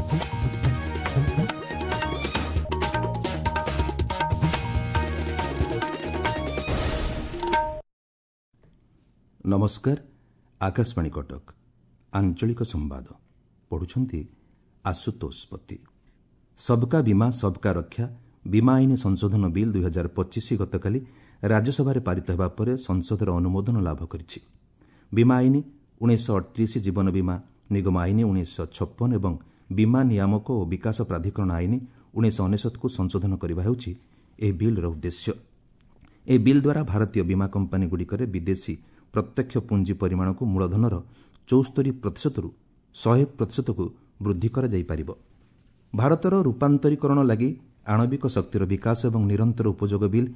नमस्कार। आकाशवाणी कटक आंचलिक संवाद पढ़ुछंती आशुतोष पति। सबका बीमा सबका रक्षा बीमा आईन संशोधन बिल 2025 गतकाली राज्यसभा पारित होगा पर संसदर अनुमोदन लाभ करिछि। बीमा आईन 1938 जीवन बीमा निगम आईन 1956 एवं बीमा नियामक और विकास प्राधिकरण आईन 1999 को संशोधन करने हेउछि ए बिल्र उद्देश्य। ए बिल द्वारा भारतीय बीमा कंपानी गुड़िकर विदेशी प्रत्यक्ष पुंजी परिमाण को मूलधनर 74% रु 100% को वृद्धि करा जाई परिबो। भारतर रूपांतरीकरण लगी आणविक शक्तिर विकास एवं निरंतर उपयोग बिल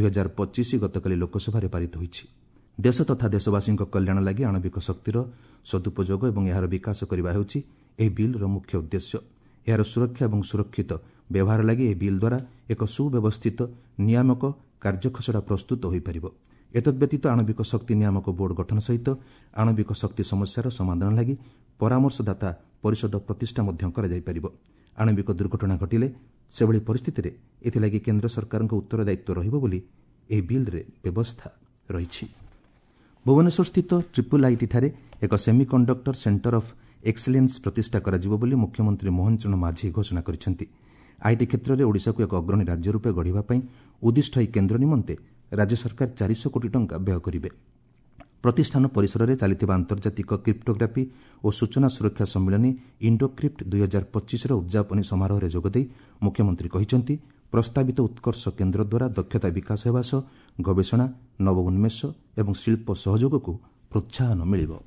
2025 गतकाली लोकसभा पारित होईछि। देश तथा देशवासी कल्याण लगी आणविक शक्तिर सदुपयोग एवं यार विकास करबा हेउछि एही बिल्र मुख्य उद्देश्य। यार सुरक्षा एवं सुरक्षित व्यवहार लगी एही बिल द्वारा एक सुव्यवस्थित नियामक कार्यखसड़ा प्रस्तुत होई परिबो। एतद्व्यतीत आणविक शक्ति नियामक बोर्ड गठन सहित आणविक शक्ति समस्यार समाधान लगी परामर्शदाता परिषद प्रतिष्ठा मध्य करा जाई परिबो। आणविक दुर्घटना घटिले सेभଳି परिस्थिति एथिलागि केंद्र सरकार उत्तरदायित्व रहिबो बोली एही बिल्रे व्यवस्था रहिछि। भुवनेश्वर स्थित ट्रिपल आईटी ठारे एक सेमिकंडक्टर सेंटर ऑफ एक्सीलेंस प्रतिष्ठा करा जिवो बोली मुख्यमंत्री मोहन चरण माझी घोषणा करिसेंति। आईटी क्षेत्र में ओडिशा को एक अग्रणी राज्य रूपे गढ़िबा पई उद्दिष्ट एही केंद्र निमंते राज्य सरकार 400 कोटी टंका व्यय करिवे। प्रतिष्ठान परिसर में चलता आंतर्जातिक क्रिप्टोग्राफी और सूचना सुरक्षा सम्मिलनी इंडोक्रिप्ट 2025 उद्यापनी समारोह में जोगदे मुख्यमंत्री कहिसेंति प्रस्तावित उत्कर्ष केन्द्र द्वारा दक्षता विकास होगा सह गवेषणा नव उन्मेष और शिल्प सहयोग को प्रोत्साहन मिलिबो।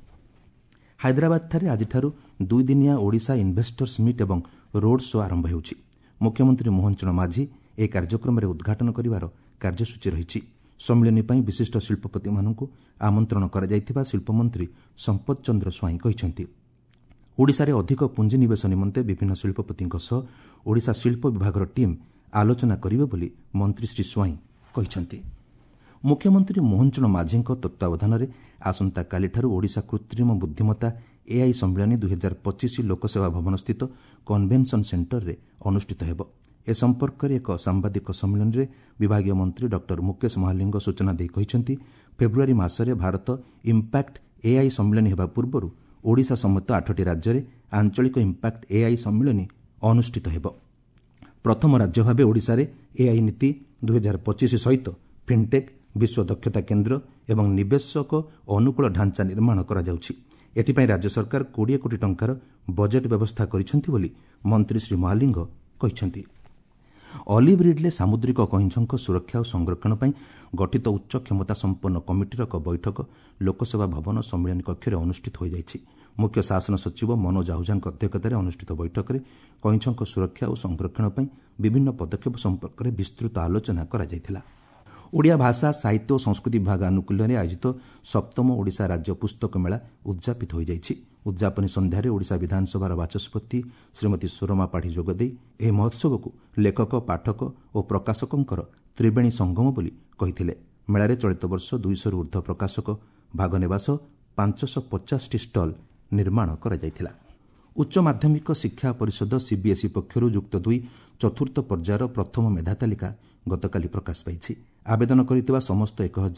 हैदराबाद ठारे आज 2 दिनिया ओडिशा इन्वेस्टर्स मीट एवं रोड शो आरंभ होउछि। मुख्यमंत्री मोहन चरण माझी ए कार्यक्रम में उद्घाटन करिवार कार्यसूची रहिछि। सम्मिलनी पई विशिष्ट शिल्पपति मानकु आमंत्रण करा जायथिबा शिल्पमंत्री संपत चंद्र स्वाई कहिसेंति। ओडिशा रे अधिक पुंजी निवेश निमंते विभिन्न शिल्पपतिଙ୍କ सह ओडिशा शिल्प विभागर टीम आलोचना करिवे बोली मंत्री श्री स्वाई कहिसेंति। मुख्यमंत्री मोहन चरण माझीଙ୍କ तत्वावधान रे आसंता काली ठारू ओडिशा कृत्रिम बुद्धिमत्ता एआई सम्मिलनी 2025 लोकसेवा भवन स्थित कन्वेंशन सेंटर रे अनुष्ठित हेबो। ए संपर्क में एक सांबादिक सम्मेलन में विभागीय मंत्री डॉक्टर मुकेश महालिंग सूचना दे कहिसेंति फेब्रुआरी मासरे भारत इंपैक्ट एआई सम्मेलन हेबा पूर्वरु ओडिशा समेत 8टी राज्य में आंचलिक इंपैक्ट एआई सम्मेलन अनुष्ठित हेबो। प्रथम राज्य भाव ओडिशा रे एआई नीति 2025 सहित फिनटेक विश्व दक्षता केन्द्र एवं निवेशक अनुकूल ढांचा निर्माण करा जाउछि। एथिपई राज्य सरकार 20 कोटी टंकार बजेट व्यवस्था करिसेंति बोली मंत्री श्री महालिंग कहिसेंति। ऑलिव रिडले सामुद्रिक कईंछक सुरक्षा और संरक्षण पर गठित उच्च क्षमता संपन्न कमिटीर एक बैठक लोकसेवा भवन सम्मेलन कक्ष में अनुष्ठित हो जाइछि। मुख्य शासन सचिव मनोज आहूजा अध्यक्षतार अनुष्ठित बैठक में कईंछक सुरक्षा और संरक्षण पर विभिन्न पदक्षेप संपर्क में विस्तृत आलोचना करा जायथिला। ओडिया भाषा साहित्य और संस्कृति विभाग आनुकूल्य में आयोजित 7म ओडिशा राज्य पुस्तक मेला उद्यापित हो जाइछि। उद्यापनी संध्यारे ओडिशा विधानसभा बाचस्पति श्रीमती सुरमा पाढ़ी जोगदे एह महोत्सव को लेखक पाठक और प्रकाशकों त्रिवेणी संगम बोली कहिथिले। मेलारे चलित वर्ष 200 ऊर्ध्व प्रकाशक भाग नेबा सह 550 स्टल निर्माण करा जायथिला। उच्च माध्यमिक शिक्षा परिषद सीबीएसई पक्षर युक्त 2 चतुर्थ पर्यायर प्रथम मेधा तालिका गतकाली प्रकाश पाई। आवेदन करथिबा समस्त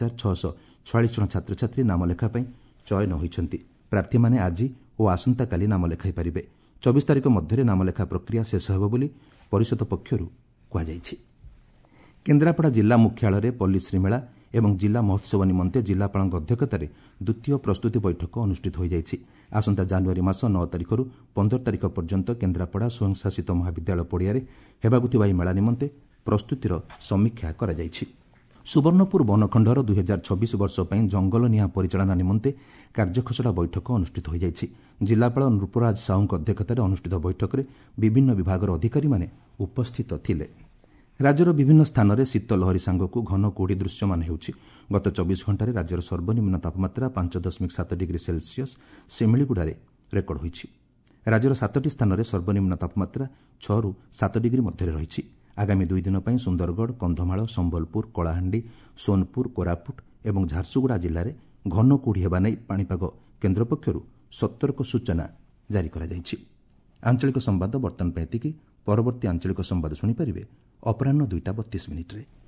1646 जन छात्र छात्री नाम लेखा पई चयन होइछंती। प्रार्थी माने आज और आसंता काली नाम लेखाई पारिबे। 24 तारिख मध्य नाम लेखा प्रक्रिया शेष हेबो बोली परिषद पक्षरु कहा जायछि। केन्द्रापड़ा जिला मुख्यालय पल्लीश्री मेला एवं जिला महोत्सव निमंते जिलापाल अध्यक्षतार द्वितीय प्रस्तुति बैठक अनुष्ठित हो जाइछि। आसंता जानुआरी मास 9 तारिख 15 तारिख पर्यंत केन्द्रापड़ा स्वयंशासित महाविद्यालय पड़िया हेबाकु थिबा मेला निमंते प्रस्तुतिर समीक्षा करा जाइछि। सुवर्णपुर वनखंडर 2026 वर्ष पर जंगल निया परिचालना निमंते कार्यखसड़ा बैठक अनुष्ठित हो जाइछि। जिलापाल नृपराज साहू अध्यक्षतार अनुष्ठित बैठक में विभिन्न विभागर अधिकारी माने उपस्थित थिले। राज्यर विभिन्न स्थान में शीतलहरी सांगक घन कुहुड़ी दृश्यमान होउछि। गत 24 घंटे राज्यर सर्वनिम्न तापमात्रा 5.7 डिग्री सेल्सियस सेमिलीगुड़ारे रेकर्ड होइछि। राज्यर 7टी स्थान में सर्वनिम्न तापमात्रा 6 ରୁ 7 डिग्री मध्य रही। आगामी 2 दिन पर सुंदरगढ़ कंधमाल संबलपुर कलाहांडी सोनपुर कोरापुट और झारसुगुड़ा जिले में घन कुहुड़ी हेबा नै पाणीपाग केन्द्र पक्षरु सतर्क सूचना जारी करा जायछि। ଆଞ୍ଚଳିକ ସମ୍ବାଦ ବର୍ତ୍ତମାନ ପାଇଁ ଏତିକି। ପରବର୍ତ୍ତୀ ଆଞ୍ଚଳିକ ସମ୍ବାଦ ଶୁଣିପାରିବେ ଅପରାହ୍ନ 2ଟା 32 ମିନିଟ୍ରେ।